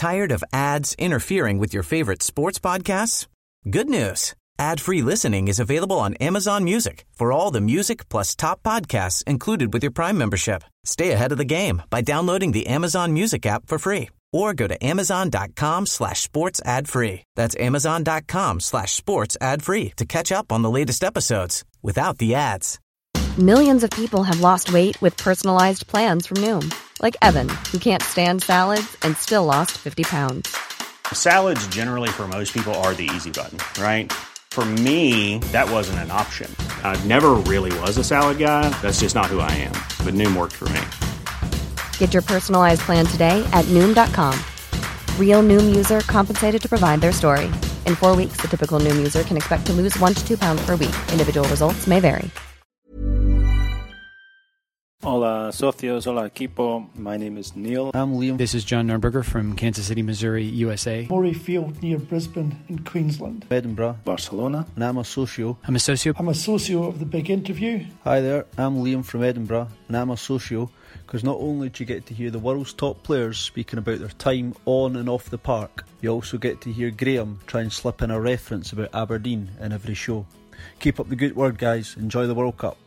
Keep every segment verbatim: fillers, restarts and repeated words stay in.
Tired of ads interfering with your favorite sports podcasts? Good news. Ad-free listening is available on Amazon Music for all the music plus top podcasts included with your Prime membership. Stay ahead of the game by downloading the Amazon Music app for free or go to amazon.com slash sports ad free. That's amazon.com slash sports ad free to catch up on the latest episodes without the ads. Millions of people have lost weight with personalized plans from Noom. Like Evan, who can't stand salads and still lost fifty pounds. Salads generally for most people are the easy button, right? For me, that wasn't an option. I never really was a salad guy. That's just not who I am. But Noom worked for me. Get your personalized plan today at Noom dot com. Real Noom user compensated to provide their story. In four weeks, the typical Noom user can expect to lose one to two pounds per week. Individual results may vary. Hola, socios. Hola, equipo. My name is Neil. I'm Liam. This is John Nurnberger from Kansas City, Missouri, U S A. Murray Field near Brisbane in Queensland. Edinburgh. Barcelona. And I'm a socio. I'm a socio. I'm a socio of The Big Interview. Hi there, I'm Liam from Edinburgh, and I'm a socio, because not only do you get to hear the world's top players speaking about their time on and off the park, you also get to hear Graham try and slip in a reference about Aberdeen in every show. Keep up the good work, guys. Enjoy the World Cup.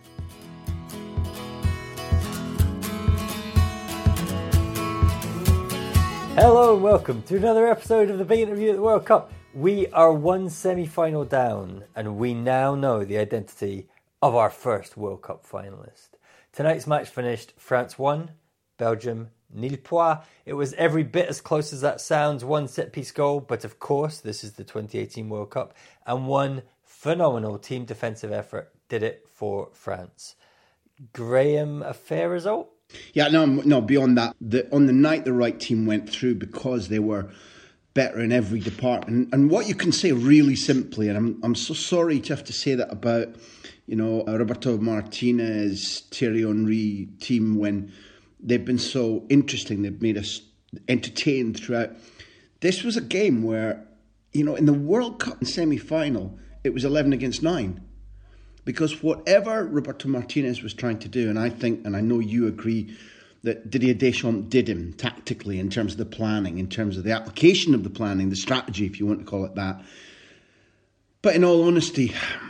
Hello and welcome to another episode of The Big Interview at the World Cup. We are one semi-final down and we now know the identity of our first World Cup finalist. Tonight's match finished France one, Belgium nil point. It was every bit as close as that sounds, one set-piece goal, but of course this is the twenty eighteen World Cup and one phenomenal team defensive effort did it for France. Graham, a fair result? Yeah, no, no. Beyond that, the, on the night the right team went through because they were better in every department. And what you can say really simply, and I'm I'm so sorry to have to say that about, you know, Roberto Martinez, Thierry Henry team when they've been so interesting. They've made us entertained throughout. This was a game where, you know, in the World Cup semi-final, it was eleven against nine. Because whatever Roberto Martinez was trying to do, and I think, and I know you agree, that Didier Deschamps did him tactically in terms of the planning, in terms of the application of the planning, the strategy, if you want to call it that. But in all honesty,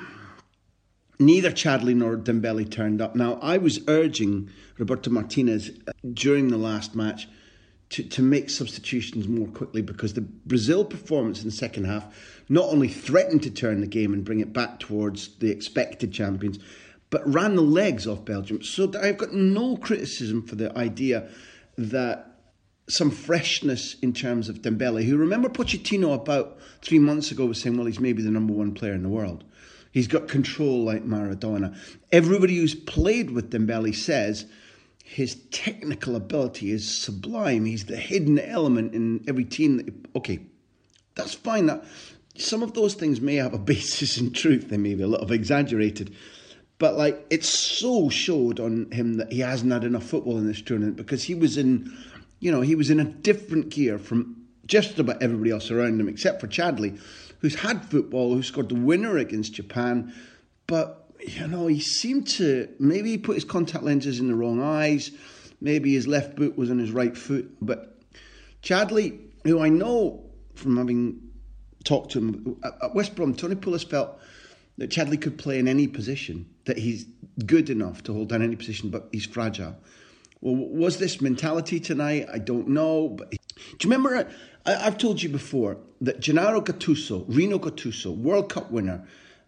neither Chadli nor Dembele turned up. Now, I was urging Roberto Martinez during the last match to, to make substitutions more quickly because the Brazil performance in the second half not only threatened to turn the game and bring it back towards the expected champions, but ran the legs off Belgium. So I've got no criticism for the idea that some freshness in terms of Dembele, who, remember Pochettino about three months ago was saying, well, he's maybe the number one player in the world. He's got control like Maradona. Everybody who's played with Dembele says his technical ability is sublime. He's the hidden element in every team. That, okay, that's fine. That some of those things may have a basis in truth. They may be a little exaggerated. But like, it's so showed on him that he hasn't had enough football in this tournament because he was in, you know, he was in a different gear from just about everybody else around him, except for Chadli, who's had football, who scored the winner against Japan. But, you know, he seemed to, maybe he put his contact lenses in the wrong eyes. Maybe his left boot was on his right foot. But Chadli, who I know from having talked to him at West Brom, Tony Pulis felt that Chadli could play in any position, that he's good enough to hold down any position, but he's fragile. Well, was this mentality tonight? I don't know. But do you remember, I, I've told you before, that Gennaro Gattuso, Rino Gattuso, World Cup winner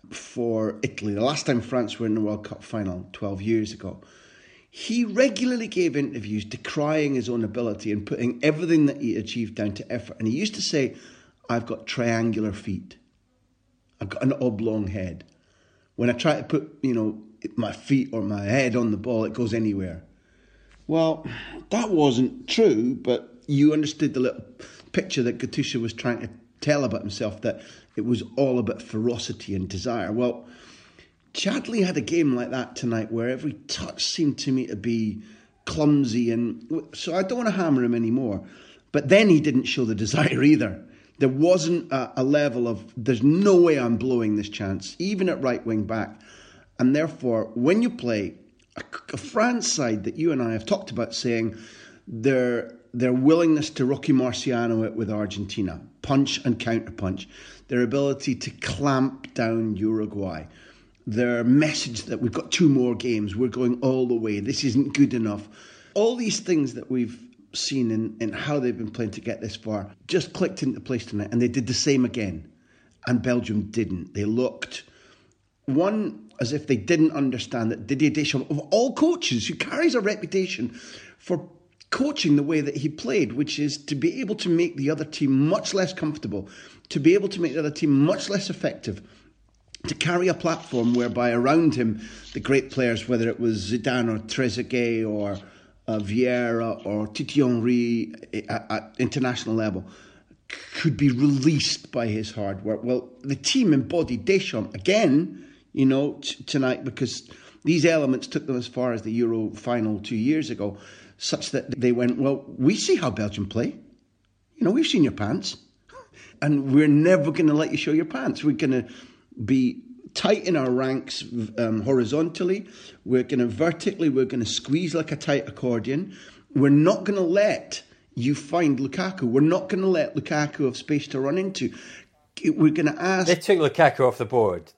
for Italy, the last time France were in the World Cup final twelve years ago, he regularly gave interviews decrying his own ability and putting everything that he achieved down to effort. And he used to say, I've got triangular feet. I've got an oblong head. When I try to put, you know, my feet or my head on the ball, it goes anywhere. Well, that wasn't true, but you understood the little picture that Gattuso was trying to tell about himself, that it was all about ferocity and desire. Well, Chadli had a game like that tonight where every touch seemed to me to be clumsy, and so I don't want to hammer him anymore. But then he didn't show the desire either. There wasn't a, a level of, there's no way I'm blowing this chance, even at right wing back. And therefore, when you play a, a France side that you and I have talked about saying they're their willingness to Rocky Marciano it with Argentina, punch and counterpunch, their ability to clamp down Uruguay, their message that we've got two more games, we're going all the way, this isn't good enough. All these things that we've seen in, in how they've been playing to get this far just clicked into place tonight, and they did the same again. And Belgium didn't. They looked, one, as if they didn't understand that Didier Deschamps, of all coaches, who carries a reputation for coaching the way that he played, which is to be able to make the other team much less comfortable, to be able to make the other team much less effective, to carry a platform whereby around him the great players, whether it was Zidane or Trezeguet or uh, Vieira or Titi Henry at, at international level, could be released by his hard work. Well, the team embodied Deschamps again, you know, t- tonight, because these elements took them as far as the Euro final two years ago, such that they went, well, we see how Belgium play. You know, we've seen your pants. And we're never going to let you show your pants. We're going to be tight in our ranks um, horizontally. We're going to vertically, we're going to squeeze like a tight accordion. We're not going to let you find Lukaku. We're not going to let Lukaku have space to run into. We're going to ask... They took Lukaku off the board.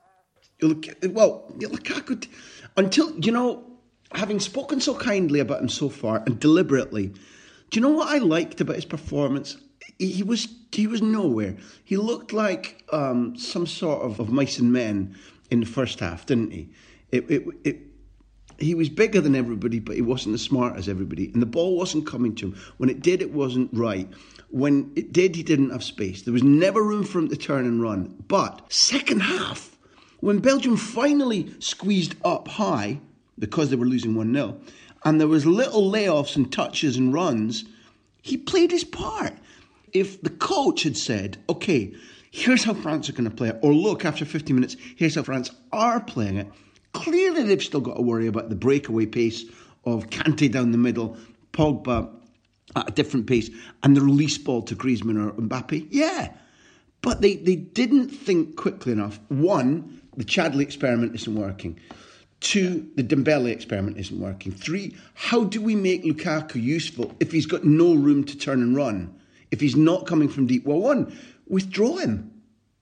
Well, Lukaku... Until, you know, having spoken so kindly about him so far and deliberately, do you know what I liked about his performance? He was he was nowhere. He looked like um, some sort of, of mice and men in the first half, didn't he? It, it, it, he was bigger than everybody, but he wasn't as smart as everybody. And the ball wasn't coming to him. When it did, it wasn't right. When it did, he didn't have space. There was never room for him to turn and run. But second half, when Belgium finally squeezed up high, because they were losing one nil, and there was little layoffs and touches and runs, he played his part. If the coach had said, okay, here's how France are going to play it, or look, after fifty minutes, here's how France are playing it, clearly they've still got to worry about the breakaway pace of Kante down the middle, Pogba at a different pace, and the release ball to Griezmann or Mbappe. Yeah, but they, they didn't think quickly enough. One, the Chadli experiment isn't working. Two, the Dembele experiment isn't working. Three, how do we make Lukaku useful if he's got no room to turn and run? If he's not coming from deep? Well, one, withdraw him.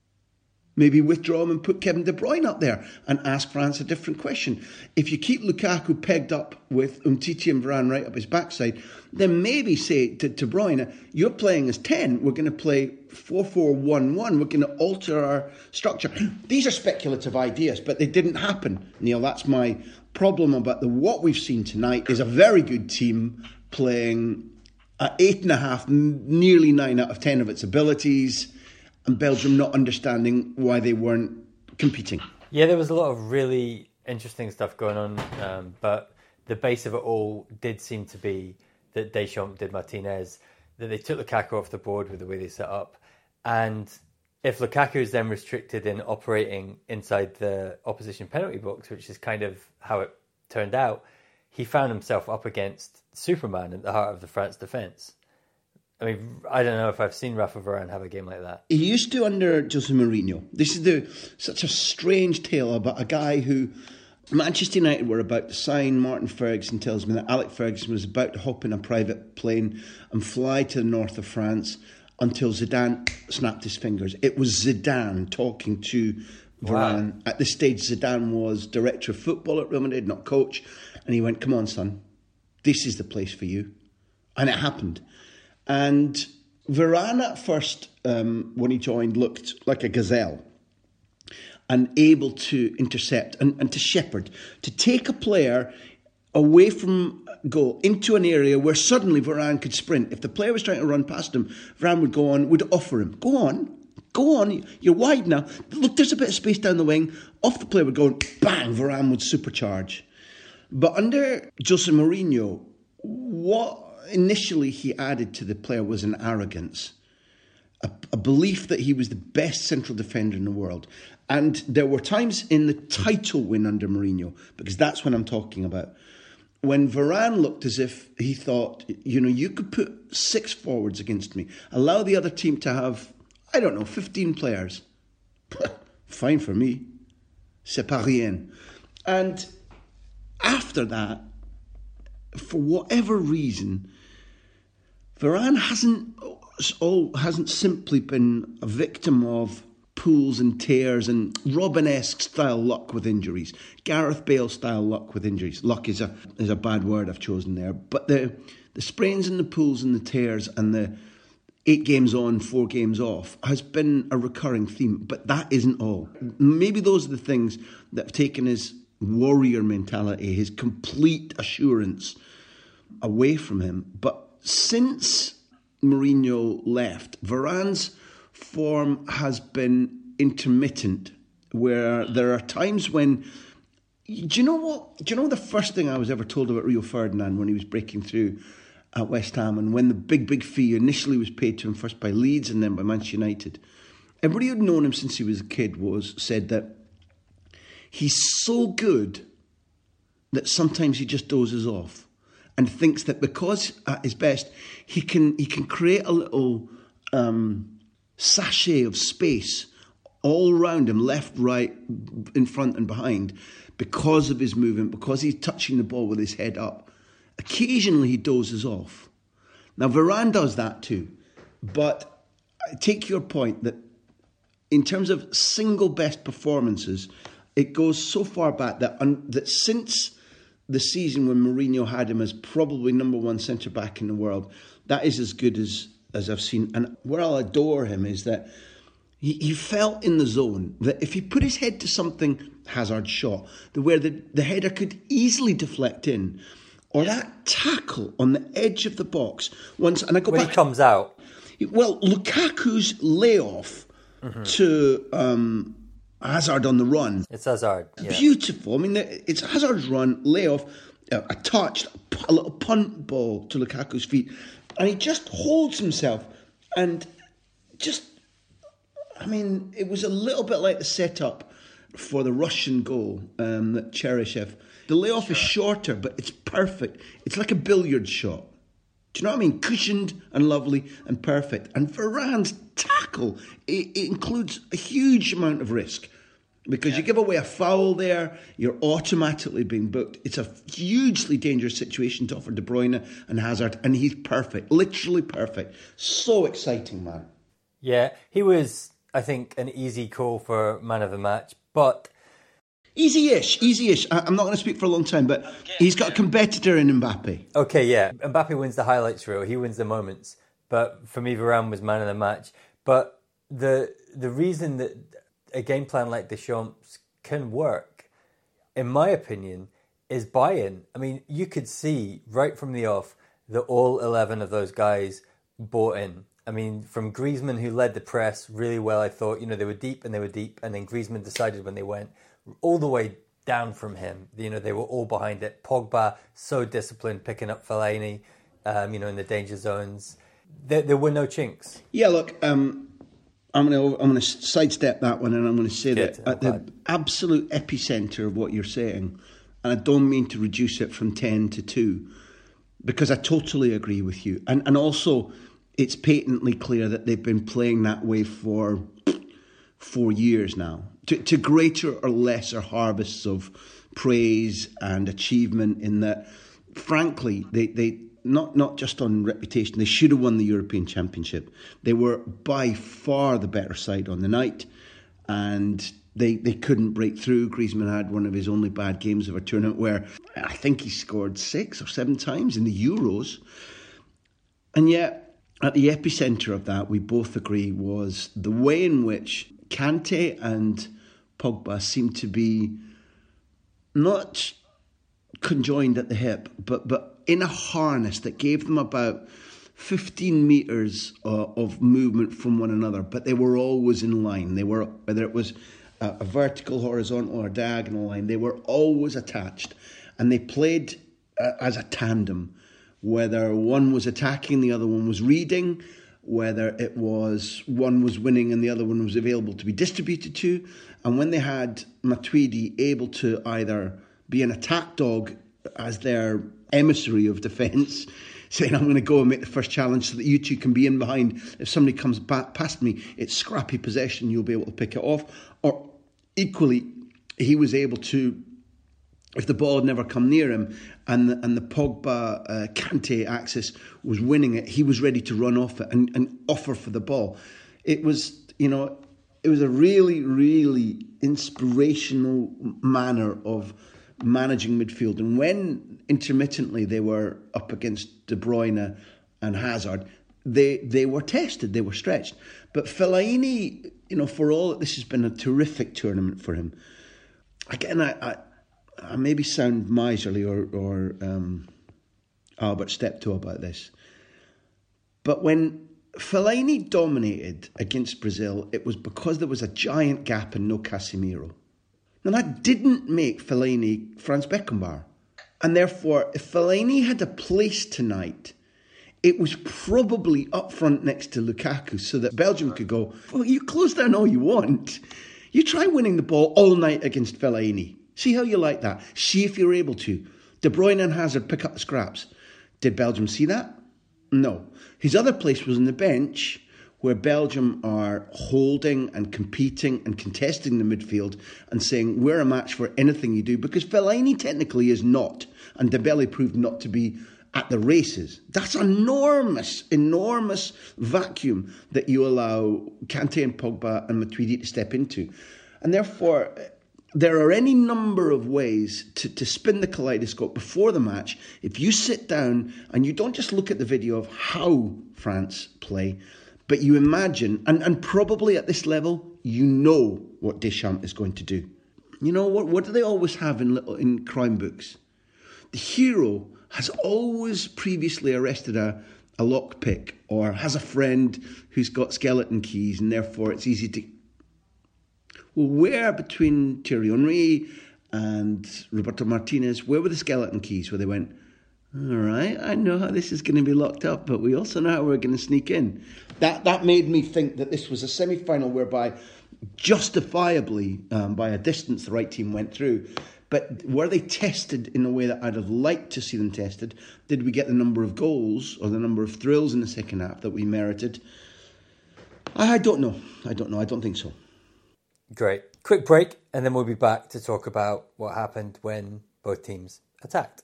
Maybe withdraw him and put Kevin De Bruyne up there and ask France a different question. If you keep Lukaku pegged up with Umtiti and Varane right up his backside, then maybe say to De Bruyne, you're playing as ten, we're going to play four four one one, we're going to alter our structure. These are speculative ideas, but they didn't happen. Neil, that's my problem about the what we've seen tonight is a very good team playing at eight and a half, nearly nine out of ten of its abilities, and Belgium not understanding why they weren't competing. Yeah, there was a lot of really interesting stuff going on, um, but the base of it all did seem to be that Deschamps did Martinez, that they took Lukaku off the board with the way they set up, and if Lukaku is then restricted in operating inside the opposition penalty box, which is kind of how it turned out, he found himself up against Superman at the heart of the France defence. I mean, I don't know if I've seen Rafa Varane have a game like that. He used to under Jose Mourinho. This is the such a strange tale about a guy who Manchester United were about to sign. Martin Ferguson tells me that Alec Ferguson was about to hop in a private plane and fly to the north of France until Zidane snapped his fingers. It was Zidane talking to Varane. Wow. At this stage, Zidane was director of football at Real Madrid, not coach. And he went, come on, son, this is the place for you. And it happened. And Varane at first, um, when he joined, looked like a gazelle and able to intercept and, and to shepherd, to take a player away from goal into an area where suddenly Varane could sprint. If the player was trying to run past him, Varane would go on, would offer him, go on, go on, you're wide now. Look, there's a bit of space down the wing. Off the player would go and bang, Varane would supercharge. But under Jose Mourinho, what initially he added to the player was an arrogance, a, a belief that he was the best central defender in the world. And there were times in the title win under Mourinho, because that's what I'm talking about, when Varane looked as if he thought, you know, you could put six forwards against me, allow the other team to have, I don't know, fifteen players. Fine for me. C'est pas rien. And after that, for whatever reason, Varane hasn't oh, hasn't simply been a victim of pulls and tears and Robin-esque style luck with injuries, Gareth Bale style luck with injuries. Luck is a is a bad word I've chosen there, but the the sprains and the pulls and the tears and the eight games on, four games off has been a recurring theme. But that isn't all. Maybe those are the things that have taken his warrior mentality, his complete assurance away from him. But since Mourinho left, Varane's form has been intermittent, where there are times when, do you know what? Do you know the first thing I was ever told about Rio Ferdinand when he was breaking through at West Ham, and when the big, big fee initially was paid to him first by Leeds and then by Manchester United? Everybody who'd known him since he was a kid was said that he's so good that sometimes he just dozes off and thinks that because at his best he can he can create a little um, sachet of space all around him, left, right, in front and behind, because of his movement, because he's touching the ball with his head up. Occasionally he dozes off. Now Varane does that too, but I take your point that in terms of single best performances, it goes so far back that un- that since the season when Mourinho had him as probably number one centre back in the world, that is as good as as I've seen. And where I'll adore him is that he, he felt in the zone that if he put his head to something, Hazard shot, the where the, the header could easily deflect in, or that tackle on the edge of the box once, and I go when back. He comes out. Well, Lukaku's layoff mm-hmm. to um, Hazard on the run. It's Hazard. Yeah. Beautiful. I mean, it's Hazard's run, layoff, a touch, a little punt ball to Lukaku's feet, and he just holds himself and just. I mean, it was a little bit like the setup for the Russian goal um, that Cheryshev. The layoff sure. is shorter, but it's perfect. It's like a billiard shot. Do you know what I mean? Cushioned and lovely and perfect. And Varane's tackle, it, it includes a huge amount of risk. Because yeah. you give away a foul there, you're automatically being booked. It's a hugely dangerous situation to offer De Bruyne and Hazard, and he's perfect. Literally perfect. So exciting, man. Yeah, he was, I think, an easy call for man of the match, but... Easy-ish, easy-ish. I'm not going to speak for a long time, but he's got a competitor in Mbappe. Okay, yeah. Mbappe wins the highlights reel. He wins the moments. But for me, Varane was man of the match. But the the reason that a game plan like Deschamps can work, in my opinion, is buy-in. I mean, you could see right from the off that all eleven of those guys bought in. I mean, from Griezmann, who led the press really well, I thought, you know, they were deep and they were deep. And then Griezmann decided when they went, all the way down from him, you know, they were all behind it. Pogba, so disciplined, picking up Fellaini, um, you know, in the danger zones. There, there were no chinks. Yeah, look, um, I'm going to I'm going to sidestep that one, and I'm going to say Good, that at the absolute epicenter of what you're saying, and I don't mean to reduce it from ten to two, because I totally agree with you. And and also, it's patently clear that they've been playing that way for four years now. To, to greater or lesser harvests of praise and achievement, in that, frankly, they, they not, not just on reputation, they should have won the European Championship. They were by far the better side on the night, and they they couldn't break through. Griezmann had one of his only bad games of a tournament where I think he scored six or seven times in the Euros. And yet, at the epicentre of that, we both agree, was the way in which Kante and Pogba seemed to be not conjoined at the hip, but but in a harness that gave them about fifteen metres uh, of movement from one another, but they were always in line. They were, whether it was a, a vertical, horizontal or diagonal line, they were always attached, and they played uh, as a tandem, whether one was attacking, the other one was reading, whether it was one was winning and the other one was available to be distributed to. And when they had Matuidi able to either be an attack dog as their emissary of defence, saying, I'm going to go and make the first challenge so that you two can be in behind. If somebody comes back past me, it's scrappy possession, you'll be able to pick it off. Or equally, he was able to if the ball had never come near him and the, and the Pogba uh, Kante axis was winning it, he was ready to run off it and, and offer for the ball. It was, you know, it was a really, really inspirational manner of managing midfield. And when intermittently they were up against De Bruyne and Hazard, they they were tested, they were stretched. But Fellaini, you know, for all that this has been a terrific tournament for him, again, I, I, I maybe sound miserly or, or um, Albert Steptoe about this, but when Fellaini dominated against Brazil, it was because there was a giant gap and no Casemiro. Now, that didn't make Fellaini Franz Beckenbauer. And therefore, if Fellaini had a place tonight, it was probably up front next to Lukaku so that Belgium could go, well, you close down all you want. You try winning the ball all night against Fellaini. See how you like that. See if you're able to. De Bruyne and Hazard pick up the scraps. Did Belgium see that? No. His other place was on the bench, where Belgium are holding and competing and contesting the midfield and saying, we're a match for anything you do, because Fellaini technically is not, and Dembele proved not to be at the races. That's an enormous, enormous vacuum that you allow Kante and Pogba and Matuidi to step into. And therefore, there are any number of ways to, to spin the kaleidoscope before the match. If you sit down and you don't just look at the video of how France play, but you imagine, and, and probably at this level, you know what Deschamps is going to do. You know, what, what do they always have in, little, in crime books? The hero has always previously arrested a, a lockpick or has a friend who's got skeleton keys and therefore it's easy to... Well, where between Thierry Henry and Roberto Martinez, where were the skeleton keys where they went, all right, I know how this is going to be locked up, but we also know how we're going to sneak in. That that made me think that this was a semi-final whereby justifiably, um, by a distance, the right team went through. But were they tested in a way that I'd have liked to see them tested? Did we get the number of goals or the number of thrills in the second half that we merited? I, I don't know. I don't know. I don't think so. Great. Quick break, and then we'll be back to talk about what happened when both teams attacked.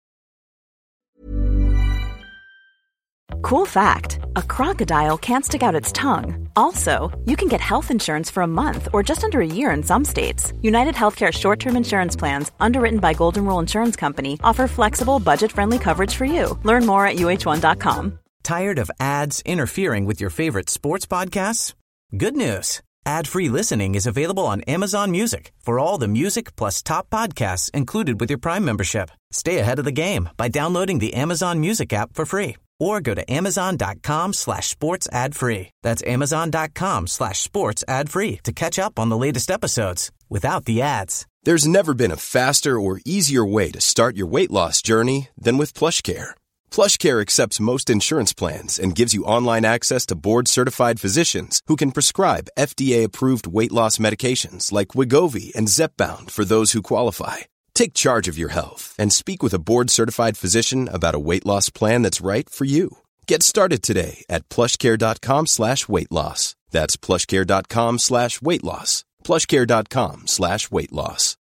Cool fact, a crocodile can't stick out its tongue. Also, you can get health insurance for a month or just under a year in some states. United Healthcare short-term insurance plans, underwritten by Golden Rule Insurance Company, offer flexible, budget-friendly coverage for you. Learn more at U H one dot com. Tired of ads interfering with your favorite sports podcasts? Good news. Ad-free listening is available on Amazon Music for all the music plus top podcasts included with your Prime membership. Stay ahead of the game by downloading the Amazon Music app for free or go to amazon.com slash sports ad free. That's amazon.com slash sports ad free to catch up on the latest episodes without the ads. There's never been a faster or easier way to start your weight loss journey than with PlushCare. PlushCare accepts most insurance plans and gives you online access to board-certified physicians who can prescribe F D A-approved weight loss medications like Wegovy and Zepbound for those who qualify. Take charge of your health and speak with a board-certified physician about a weight loss plan that's right for you. Get started today at plushcare.com slash weight loss. That's plushcare.com slash weight loss. plushcare.com slash weight loss.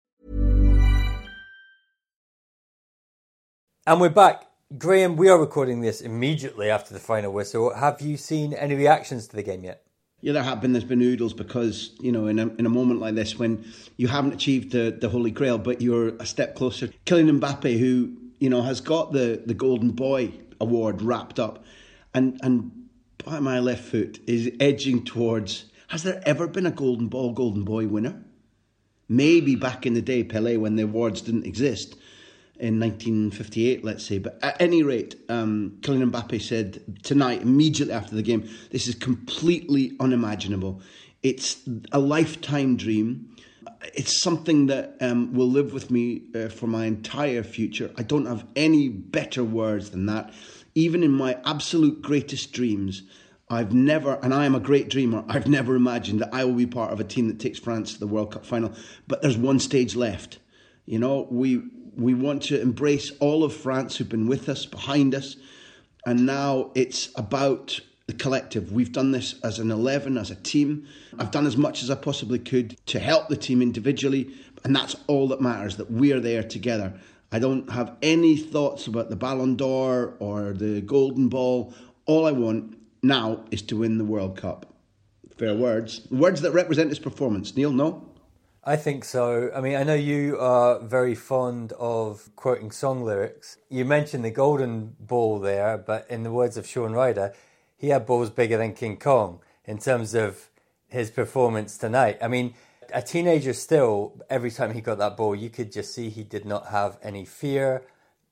And we're back. Graham, we are recording this immediately after the final whistle. Have you seen any reactions to the game yet? Yeah, there have been. There's been oodles because, you know, in a, in a moment like this when you haven't achieved the, the Holy Grail, but you're a step closer. Kylian Mbappe, who, you know, has got the, the Golden Boy award wrapped up and, and by my left foot is edging towards, has there ever been a Golden Ball, Golden Boy winner? Maybe back in the day, Pelé, when the awards didn't exist. In nineteen fifty-eight, let's say. But at any rate, um, Kylian Mbappe said tonight, immediately after the game, this is completely unimaginable. It's a lifetime dream. It's something that um, will live with me uh, for my entire future. I don't have any better words than that. Even in my absolute greatest dreams, I've never, and I am a great dreamer, I've never imagined that I will be part of a team that takes France to the World Cup final. But there's one stage left. You know, we... We want to embrace all of France who've been with us, behind us. And now it's about the collective. We've done this as an eleven, as a team. I've done as much as I possibly could to help the team individually, and that's all that matters, that we're there together. I don't have any thoughts about the Ballon d'Or or the Golden Ball. All I want now is to win the World Cup. Fair words. Words that represent his performance. Neil, no? I think so. I mean, I know you are very fond of quoting song lyrics. You mentioned the Golden Ball there, but in the words of Shaun Ryder, he had balls bigger than King Kong in terms of his performance tonight. I mean, a teenager still, every time he got that ball, you could just see he did not have any fear,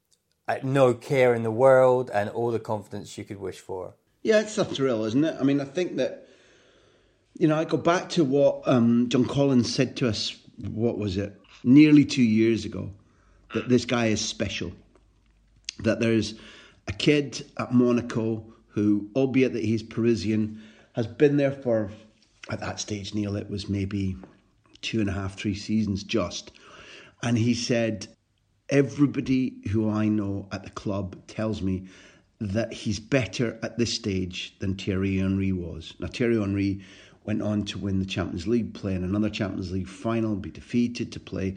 no care in the world, and all the confidence you could wish for. Yeah, it's a thrill, isn't it? I mean, I think that, you know, I go back to what um, John Collins said to us, what was it, nearly two years ago, that this guy is special. That there's a kid at Monaco who, albeit that he's Parisian, has been there for, at that stage, Neil, it was maybe two and a half, three seasons just. And he said, everybody who I know at the club tells me that he's better at this stage than Thierry Henry was. Now, Thierry Henry went on to win the Champions League, play in another Champions League final, be defeated to play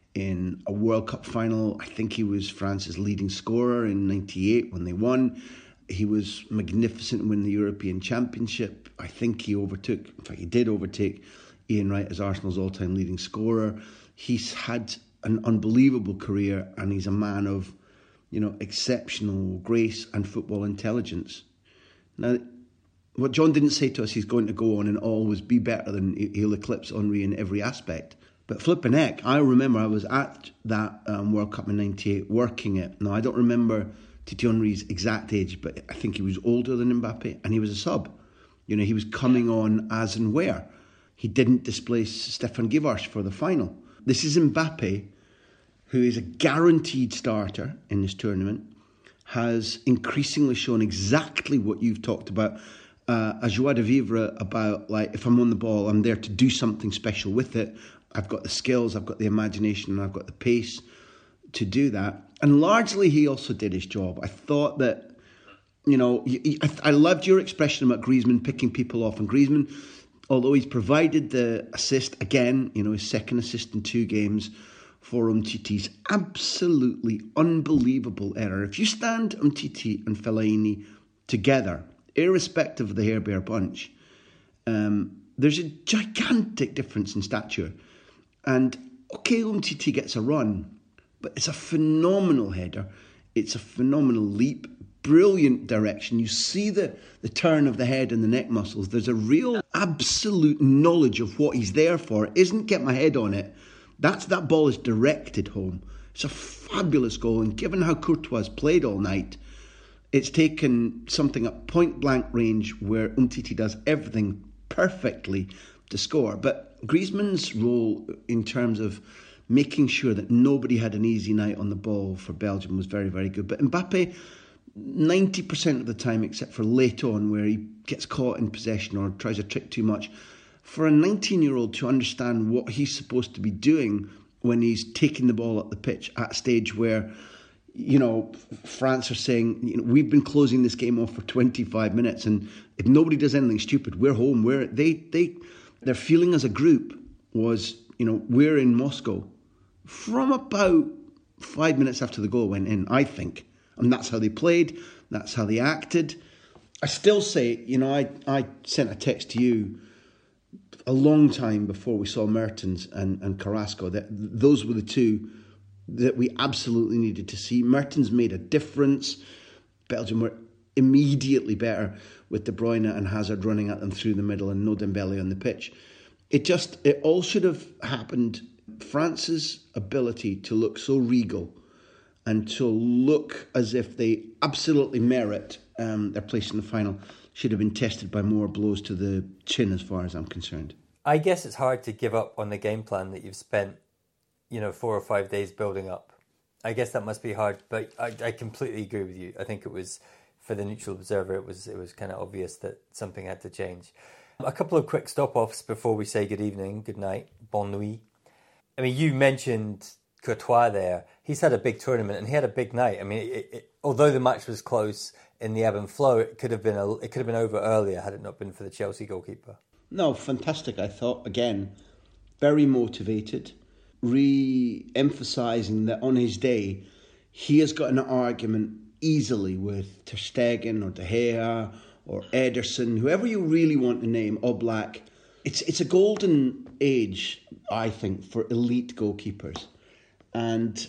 in a World Cup final. I think he was France's leading scorer in ninety-eight when they won. He was magnificent when the European Championship. I think he overtook, in fact, he did overtake Ian Wright as Arsenal's all-time leading scorer. He's had an unbelievable career, and he's a man of, you know, exceptional grace and football intelligence. Now, what John didn't say to us, he's going to go on and always be better than he'll eclipse Henry in every aspect. But flipping heck, I remember I was at that um, World Cup in ninety-eight working it. Now, I don't remember Titi Henry's exact age, but I think he was older than Mbappe, and he was a sub. You know, he was coming on as and where. He didn't displace Stefan Givarch for the final. This is Mbappe, who is a guaranteed starter in this tournament, has increasingly shown exactly what you've talked about, uh, a joie de vivre about, like, if I'm on the ball, I'm there to do something special with it. I've got the skills, I've got the imagination, and I've got the pace to do that. And largely he also did his job. I thought that, you know, I loved your expression about Griezmann picking people off. And Griezmann, although he's provided the assist, again, you know, his second assist in two games for Umtiti's absolutely unbelievable error. If you stand Umtiti and Fellaini together, irrespective of the Hair Bear bunch, um, there's a gigantic difference in stature. And, okay, Umtiti gets a run, but it's a phenomenal header. It's a phenomenal leap, brilliant direction. You see the, the turn of the head and the neck muscles. There's a real absolute knowledge of what he's there for. It isn't get my head on it. That's that ball is directed home. It's a fabulous goal, and given how Courtois played all night, it's taken something at point blank range where Umtiti does everything perfectly to score. But Griezmann's role in terms of making sure that nobody had an easy night on the ball for Belgium was very, very good. But Mbappe, ninety percent of the time, except for late on where he gets caught in possession or tries a trick too much, for a nineteen-year-old to understand what he's supposed to be doing when he's taking the ball up the pitch at a stage where, you know, France are saying, you know, we've been closing this game off for twenty-five minutes, and if nobody does anything stupid, we're home. We're they they their feeling as a group was, you know, we're in Moscow. From about five minutes after the goal went in, I think, and that's how they played. That's how they acted. I still say, you know, I I sent a text to you a long time before we saw Mertens and, and Carrasco, that those were the two that we absolutely needed to see. Mertens made a difference. Belgium were immediately better with De Bruyne and Hazard running at them through the middle and no Dembele on the pitch. It just, it all should have happened. France's ability to look so regal and to look as if they absolutely merit um, their place in the final should have been tested by more blows to the chin, as far as I'm concerned. I guess it's hard to give up on the game plan that you've spent, you know, four or five days building up. I guess that must be hard, but I, I completely agree with you. I think it was, for the neutral observer, it was it was kind of obvious that something had to change. A couple of quick stop-offs before we say good evening, good night, bonne nuit. I mean, you mentioned Courtois there. He's had a big tournament and he had a big night. I mean, it, it, although the match was close in the ebb and flow, it could have been a, it could have been over earlier had it not been for the Chelsea goalkeeper. No, fantastic. I thought again, very motivated, re-emphasising that on his day he has got an argument easily with Ter Stegen or De Gea or Ederson, whoever you really want to name, Oblak. It's it's a golden age, I think, for elite goalkeepers. And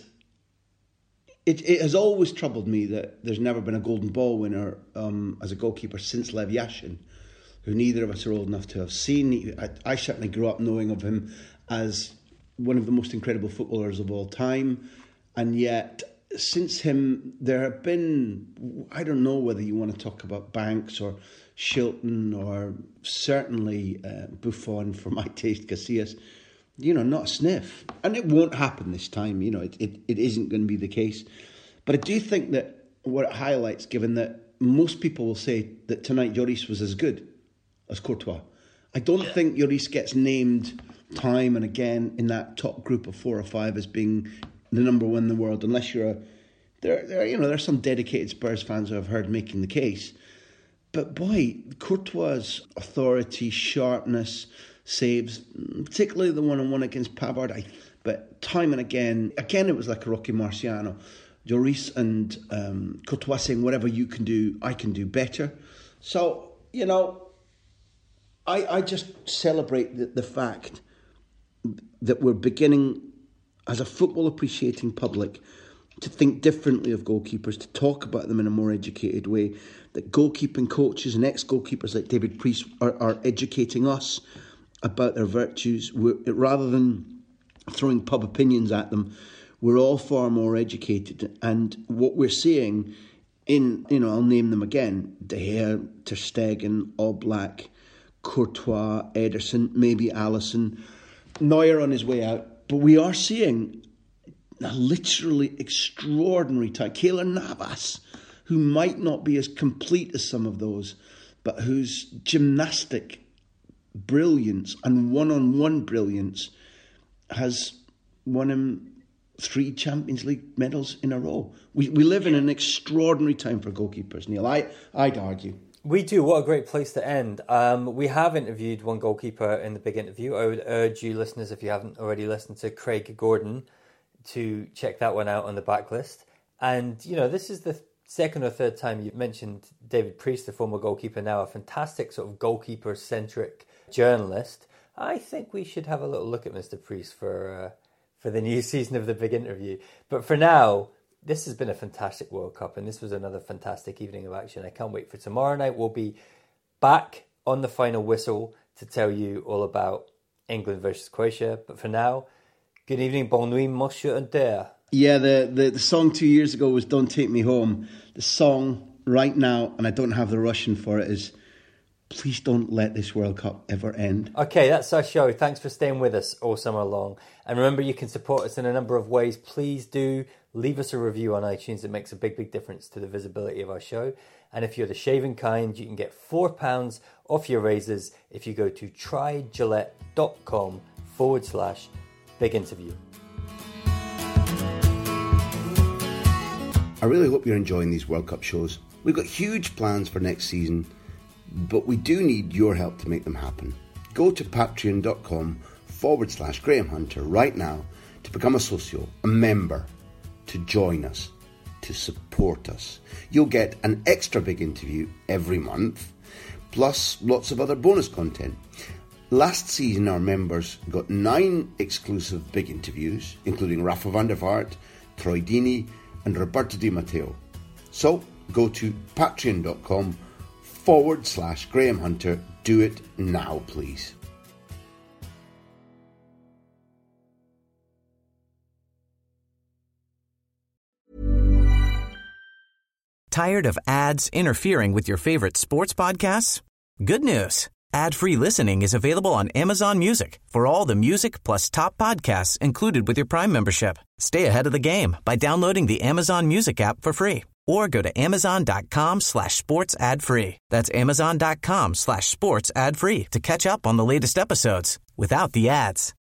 it it has always troubled me that there's never been a golden ball winner um, as a goalkeeper since Lev Yashin, who neither of us are old enough to have seen. I, I certainly grew up knowing of him as one of the most incredible footballers of all time. And yet, since him, there have been, I don't know whether you want to talk about Banks or Shilton or certainly uh, Buffon, for my taste, Casillas, you know, not a sniff. And it won't happen this time, you know, it, it, it isn't going to be the case. But I do think that what it highlights, given that most people will say that tonight Lloris was as good as Courtois. I don't yeah. think Lloris gets named time and again in that top group of four or five as being the number one in the world, unless you're a there. There, you know, there's some dedicated Spurs fans who I've heard making the case. But boy, Courtois' authority, sharpness, saves, particularly the one-on-one against Pavard. I, but time and again, again it was like a Rocky Marciano. Lloris and um, Courtois saying, whatever you can do, I can do better. So, you know, I, I just celebrate the, the fact that we're beginning, as a football appreciating public, to think differently of goalkeepers, to talk about them in a more educated way, that goalkeeping coaches and ex-goalkeepers like David Priest are, are educating us about their virtues. We're, rather than throwing pub opinions at them, we're all far more educated. And what we're seeing in, you know, I'll name them again, De Gea, Ter Stegen, Oblak, Courtois, Ederson, maybe Alisson, Neuer on his way out. But we are seeing a literally extraordinary type. Keylor Navas, who might not be as complete as some of those, but whose gymnastic brilliance and one-on-one brilliance has won him three Champions League medals in a row. We we live in an extraordinary time for goalkeepers, Neil. I, I'd argue. We do. What a great place to end. Um, we have interviewed one goalkeeper in the big interview. I would urge you, listeners, if you haven't already listened to Craig Gordon, to check that one out on the backlist. And, you know, this is the second or third time you've mentioned David Priest, the former goalkeeper, now a fantastic sort of goalkeeper-centric journalist. I think we should have a little look at Mister Priest for uh, for the new season of the big interview. But for now, this has been a fantastic World Cup, and this was another fantastic evening of action. I can't wait for tomorrow night. We'll be back on the final whistle to tell you all about England versus Croatia. But for now, good evening, bonne nuit, monsieur Inter. Yeah, the, the, the song two years ago was Don't Take Me Home. The song right now, and I don't have the Russian for it, is please don't let this World Cup ever end. Okay, that's our show. Thanks for staying with us all summer long. And remember, you can support us in a number of ways. Please do leave us a review on iTunes. It makes a big, big difference to the visibility of our show. And if you're the shaving kind, you can get four pounds off your razors if you go to trygillette.com forward slash big interview. I really hope you're enjoying these World Cup shows. We've got huge plans for next season, but we do need your help to make them happen. Go to patreon.com forward slash Graham Hunter right now to become a socio, a member, to join us, to support us. You'll get an extra big interview every month, plus lots of other bonus content. Last season, our members got nine exclusive big interviews, including Rafa van der Vaart, Troy Deeney, and Roberto Di Matteo. So go to patreon.com forward slash Graham Hunter. Do it now, please. Tired of ads interfering with your favorite sports podcasts? Good news. Ad-free listening is available on Amazon Music for all the music plus top podcasts included with your Prime membership. Stay ahead of the game by downloading the Amazon Music app for free or go to amazon.com slash sports ad free. That's amazon.com slash sports ad free to catch up on the latest episodes without the ads.